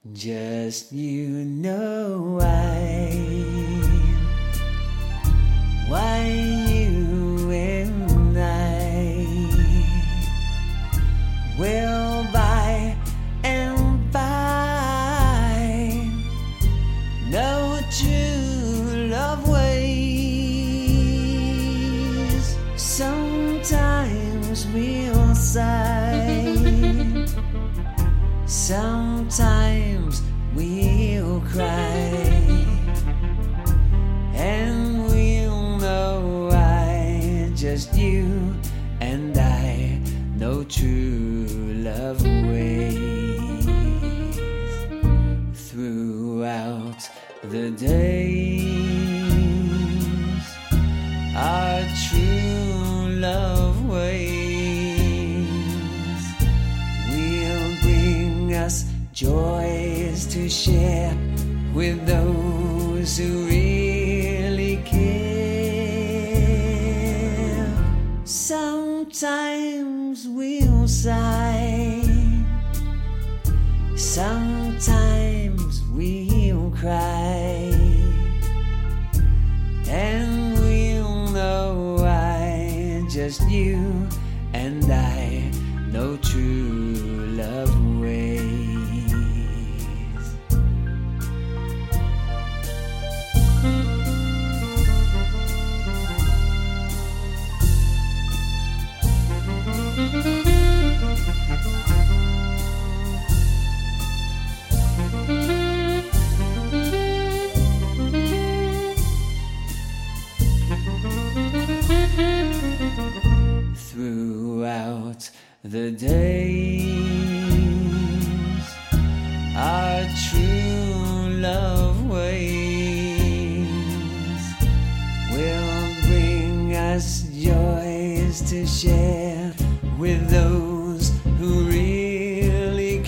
Just you know why you and I will by and by know true love ways. Sometimes we'll sigh, sometimes we'll cry, and we'll know why. Just you and I know true love ways. Throughout the days, our true love ways will bring us joys to share with those who really care. Sometimes we'll sigh, sometimes we'll cry, and we'll know why. Just you and I know true love ways. Throughout the days, our true love ways will bring us joys to share with those who really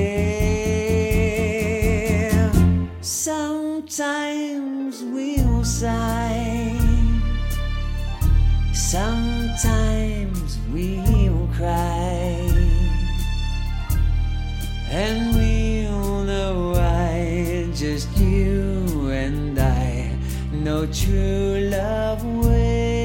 care. Sometimes we'll sigh, sometimes we'll cry, and we'll know why. Just you and I know true love ways.